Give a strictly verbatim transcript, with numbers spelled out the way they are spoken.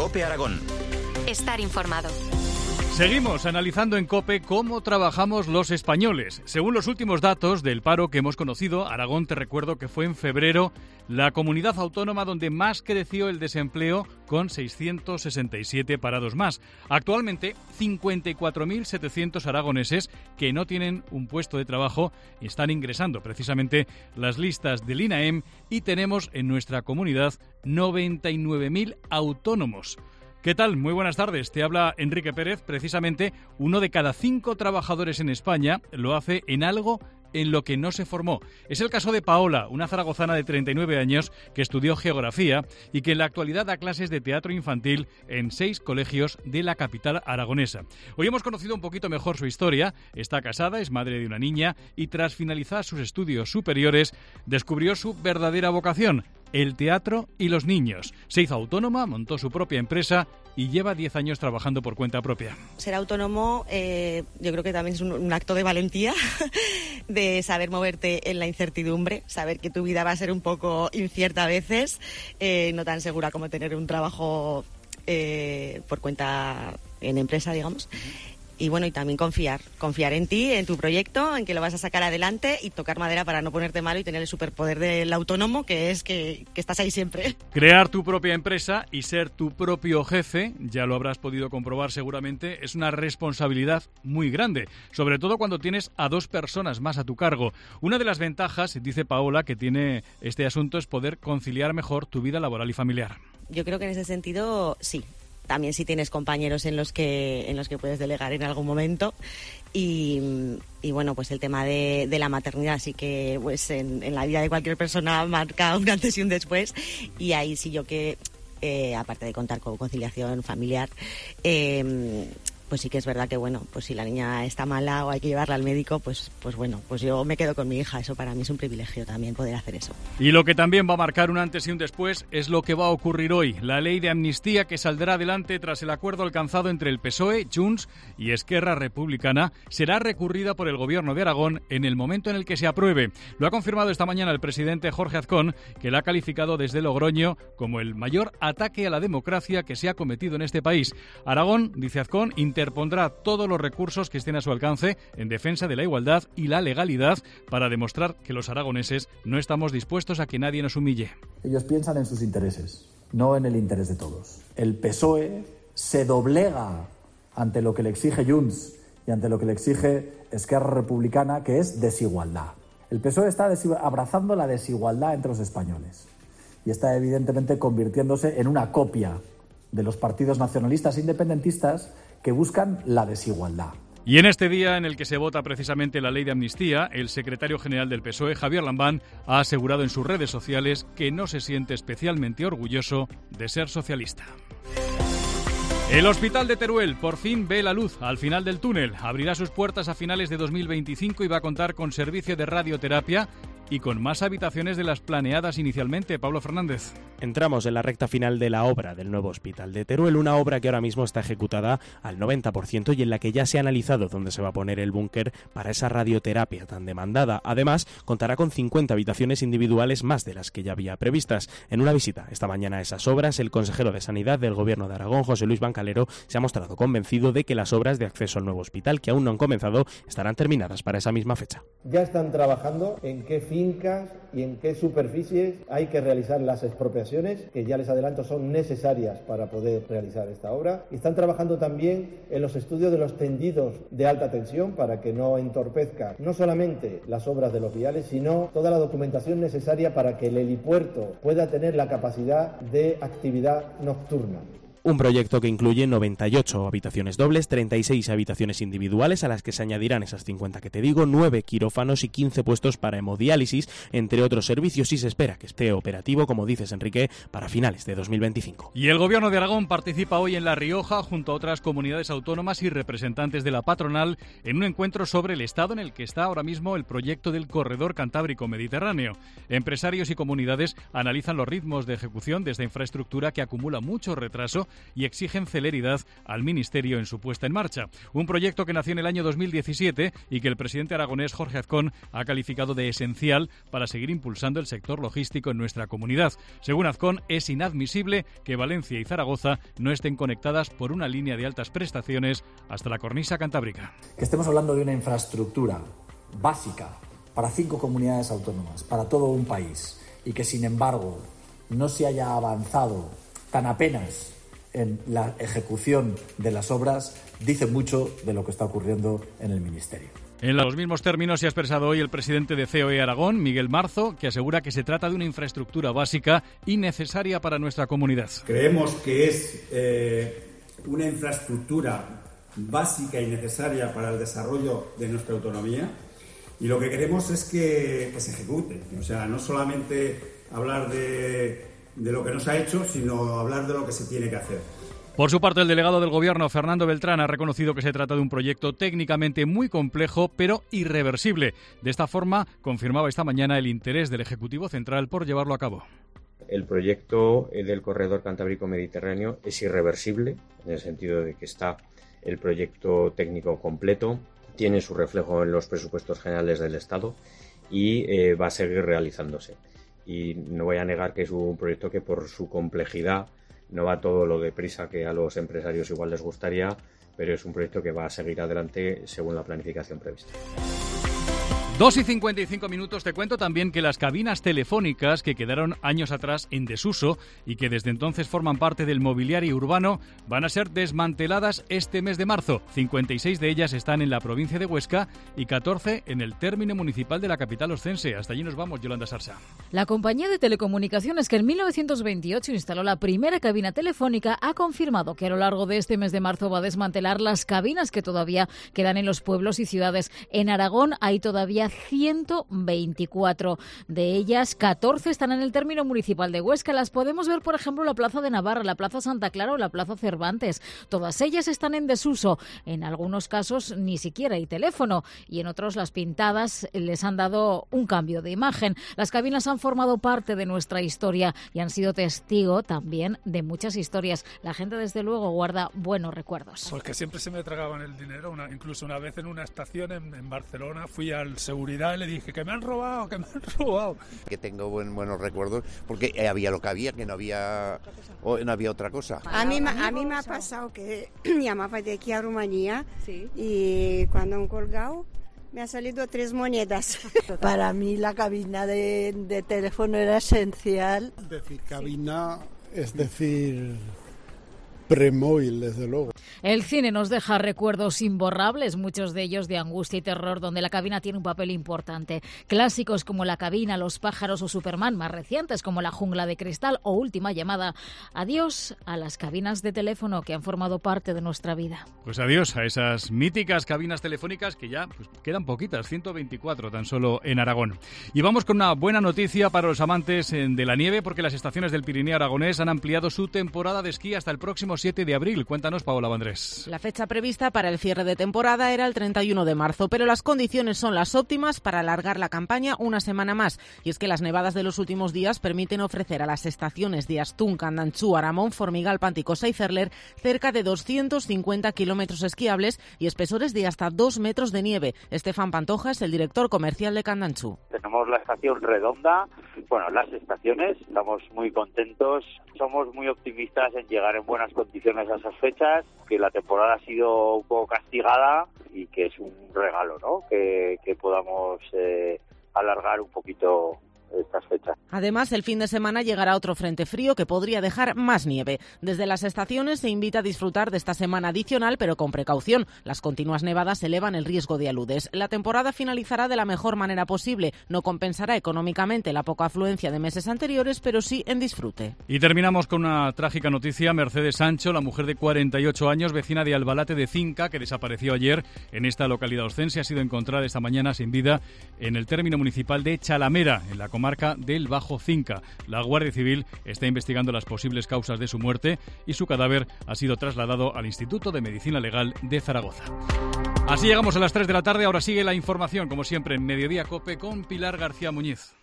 COPE Aragón. Estar informado. Seguimos analizando en COPE cómo trabajamos los españoles. Según los últimos datos del paro que hemos conocido, Aragón, te recuerdo que fue en febrero la comunidad autónoma donde más creció el desempleo, con seiscientos sesenta y siete parados más. Actualmente, cincuenta y cuatro mil setecientos aragoneses que no tienen un puesto de trabajo están ingresando precisamente las listas del INAEM, y tenemos en nuestra comunidad noventa y nueve mil autónomos. ¿Qué tal? Muy buenas tardes. Te habla Enrique Pérez. Precisamente, uno de cada cinco trabajadores en España lo hace en algo en lo que no se formó. Es el caso de Paola, una zaragozana de treinta y nueve años que estudió geografía y que en la actualidad da clases de teatro infantil en seis colegios de la capital aragonesa. Hoy hemos conocido un poquito mejor su historia. Está casada, es madre de una niña y tras finalizar sus estudios superiores descubrió su verdadera vocación: el teatro y los niños. Se hizo autónoma, montó su propia empresa y lleva diez años trabajando por cuenta propia. Ser autónomo eh, yo creo que también es un, un acto de valentía, de saber moverte en la incertidumbre, saber que tu vida va a ser un poco incierta a veces, eh, no tan segura como tener un trabajo eh, por cuenta en empresa, digamos. Y bueno, y también confiar, confiar en ti, en tu proyecto, en que lo vas a sacar adelante y tocar madera para no ponerte malo y tener el superpoder del autónomo, que es que, que estás ahí siempre. Crear tu propia empresa y ser tu propio jefe, ya lo habrás podido comprobar seguramente, es una responsabilidad muy grande, sobre todo cuando tienes a dos personas más a tu cargo. Una de las ventajas, dice Paola, que tiene este asunto es poder conciliar mejor tu vida laboral y familiar. Yo creo que en ese sentido, sí. También si tienes compañeros en los que en los que puedes delegar en algún momento y, y bueno, pues el tema de, de la maternidad sí que pues en, en la vida de cualquier persona marca un antes y un después, y ahí sí yo que eh, aparte de contar con conciliación familiar, eh, pues sí que es verdad que bueno, pues si la niña está mala o hay que llevarla al médico, pues pues bueno, pues yo me quedo con mi hija. Eso para mí es un privilegio también, poder hacer eso. Y lo que también va a marcar un antes y un después es lo que va a ocurrir hoy. La ley de amnistía, que saldrá adelante tras el acuerdo alcanzado entre el P S O E, Junts y Esquerra Republicana, será recurrida por el Gobierno de Aragón en el momento en el que se apruebe. Lo ha confirmado esta mañana el presidente Jorge Azcón, que la ha calificado desde Logroño como el mayor ataque a la democracia que se ha cometido en este país. Aragón, dice Azcón, interpondrá todos los recursos que estén a su alcance en defensa de la igualdad y la legalidad para demostrar que los aragoneses no estamos dispuestos a que nadie nos humille. Ellos piensan en sus intereses, no en el interés de todos. El P S O E se doblega ante lo que le exige Junts y ante lo que le exige Esquerra Republicana, que es desigualdad. El P S O E está abrazando la desigualdad entre los españoles y está evidentemente convirtiéndose en una copia de los partidos nacionalistas e independentistas que buscan la desigualdad. Y en este día en el que se vota precisamente la ley de amnistía, el secretario general del P S O E, Javier Lambán, ha asegurado en sus redes sociales que no se siente especialmente orgulloso de ser socialista. El Hospital de Teruel por fin ve la luz al final del túnel. Abrirá sus puertas a finales de dos mil veinticinco y va a contar con servicio de radioterapia y con más habitaciones de las planeadas inicialmente. Pablo Fernández. Entramos en la recta final de la obra del nuevo Hospital de Teruel, una obra que ahora mismo está ejecutada al noventa por ciento y en la que ya se ha analizado dónde se va a poner el búnker para esa radioterapia tan demandada. Además, contará con cincuenta habitaciones individuales más de las que ya había previstas. En una visita esta mañana a esas obras, el consejero de Sanidad del Gobierno de Aragón, José Luis Bancalero, se ha mostrado convencido de que las obras de acceso al nuevo hospital, que aún no han comenzado, estarán terminadas para esa misma fecha. Ya están trabajando en qué fincas y en qué superficies hay que realizar las expropiaciones, que ya les adelanto son necesarias para poder realizar esta obra. Y están trabajando también en los estudios de los tendidos de alta tensión para que no entorpezca no solamente las obras de los viales, sino toda la documentación necesaria para que el helipuerto pueda tener la capacidad de actividad nocturna. Un proyecto que incluye noventa y ocho habitaciones dobles, treinta y seis habitaciones individuales a las que se añadirán esas cincuenta que te digo, nueve quirófanos y quince puestos para hemodiálisis, entre otros servicios, y se espera que esté operativo, como dices Enrique, para finales de dos mil veinticinco. Y el Gobierno de Aragón participa hoy en La Rioja junto a otras comunidades autónomas y representantes de la patronal en un encuentro sobre el estado en el que está ahora mismo el proyecto del Corredor Cantábrico Mediterráneo. Empresarios y comunidades analizan los ritmos de ejecución de esta infraestructura que acumula mucho retraso y exigen celeridad al Ministerio en su puesta en marcha. Un proyecto que nació en el año dos mil diecisiete y que el presidente aragonés Jorge Azcón ha calificado de esencial para seguir impulsando el sector logístico en nuestra comunidad. Según Azcón, es inadmisible que Valencia y Zaragoza no estén conectadas por una línea de altas prestaciones hasta la cornisa cantábrica. Que estemos hablando de una infraestructura básica para cinco comunidades autónomas, para todo un país, y que sin embargo no se haya avanzado tan apenas en la ejecución de las obras, dice mucho de lo que está ocurriendo en el Ministerio. En los mismos términos se ha expresado hoy el presidente de C O E Aragón, Miguel Marzo, que asegura que se trata de una infraestructura básica y necesaria para nuestra comunidad. Creemos que es eh, una infraestructura básica y necesaria para el desarrollo de nuestra autonomía, y lo que queremos es que, que se ejecute. O sea, no solamente hablar de, de lo que no se ha hecho, sino hablar de lo que se tiene que hacer. Por su parte, el delegado del Gobierno, Fernando Beltrán, ha reconocido que se trata de un proyecto técnicamente muy complejo, pero irreversible. De esta forma, confirmaba esta mañana el interés del Ejecutivo Central por llevarlo a cabo. El proyecto del corredor cantábrico-mediterráneo es irreversible, en el sentido de que está el proyecto técnico completo, tiene su reflejo en los presupuestos generales del Estado y eh, va a seguir realizándose. Y no voy a negar que es un proyecto que por su complejidad no va todo lo deprisa que a los empresarios igual les gustaría, pero es un proyecto que va a seguir adelante según la planificación prevista. dos y cincuenta y cinco minutos. Te cuento también que las cabinas telefónicas que quedaron años atrás en desuso y que desde entonces forman parte del mobiliario urbano van a ser desmanteladas este mes de marzo. cincuenta y seis de ellas están en la provincia de Huesca y catorce en el término municipal de la capital oscense. Hasta allí nos vamos, Yolanda Sarsa. La compañía de telecomunicaciones que en mil novecientos veintiocho instaló la primera cabina telefónica ha confirmado que a lo largo de este mes de marzo va a desmantelar las cabinas que todavía quedan en los pueblos y ciudades. En Aragón hay todavía ciento veinticuatro. De ellas, catorce están en el término municipal de Huesca. Las podemos ver, por ejemplo, en la Plaza de Navarra, la Plaza Santa Clara o la Plaza Cervantes. Todas ellas están en desuso. En algunos casos ni siquiera hay teléfono y en otros las pintadas les han dado un cambio de imagen. Las cabinas han formado parte de nuestra historia y han sido testigo también de muchas historias. La gente, desde luego, guarda buenos recuerdos. Porque siempre se me tragaban el dinero. Una, incluso una vez en una estación en, en Barcelona fui al seguridad y le dije que me han robado, que me han robado. Que tengo buen, buenos recuerdos porque había lo que había, que no había, no había otra cosa. A mí, a mí me ha pasado que llamaba de aquí a Rumanía, ¿sí? Y cuando han colgado me han salido tres monedas. Para mí la cabina de, de teléfono era esencial. Decir cabina es decir premóvil, desde luego. El cine nos deja recuerdos imborrables, muchos de ellos de angustia y terror, donde la cabina tiene un papel importante. Clásicos como La cabina, Los pájaros o Superman, más recientes como La jungla de cristal o Última llamada. Adiós a las cabinas de teléfono que han formado parte de nuestra vida. Pues adiós a esas míticas cabinas telefónicas que ya pues, quedan poquitas, ciento veinticuatro tan solo en Aragón. Y vamos con una buena noticia para los amantes de la nieve, porque las estaciones del Pirineo aragonés han ampliado su temporada de esquí hasta el próximo siete de abril. Cuéntanos, Paola Vandrés. La fecha prevista para el cierre de temporada era el treinta y uno de marzo, pero las condiciones son las óptimas para alargar la campaña una semana más. Y es que las nevadas de los últimos días permiten ofrecer a las estaciones de Astún, Candanchú, Aramón, Formigal, Panticosa y Cerler cerca de doscientos cincuenta kilómetros esquiables y espesores de hasta dos metros de nieve. Estefan Pantoja es el director comercial de Candanchú. Tenemos la estación redonda, bueno, las estaciones, estamos muy contentos, somos muy optimistas en llegar en buenas condiciones a esas fechas, que la temporada ha sido un poco castigada y que es un regalo, ¿no? Que, que podamos eh, alargar un poquito estas fechas. Además, el fin de semana llegará otro frente frío que podría dejar más nieve. Desde las estaciones se invita a disfrutar de esta semana adicional, pero con precaución. Las continuas nevadas elevan el riesgo de aludes. La temporada finalizará de la mejor manera posible. No compensará económicamente la poca afluencia de meses anteriores, pero sí en disfrute. Y terminamos con una trágica noticia. Mercedes Sancho, la mujer de cuarenta y ocho años, vecina de Albalate de Cinca, que desapareció ayer en esta localidad oscense, ha sido encontrada esta mañana sin vida en el término municipal de Chalamera, en la comarca del Bajo Cinca. La Guardia Civil está investigando las posibles causas de su muerte y su cadáver ha sido trasladado al Instituto de Medicina Legal de Zaragoza. Así llegamos a las tres de la tarde. Ahora sigue la información, como siempre, en Mediodía COPE con Pilar García Muñiz.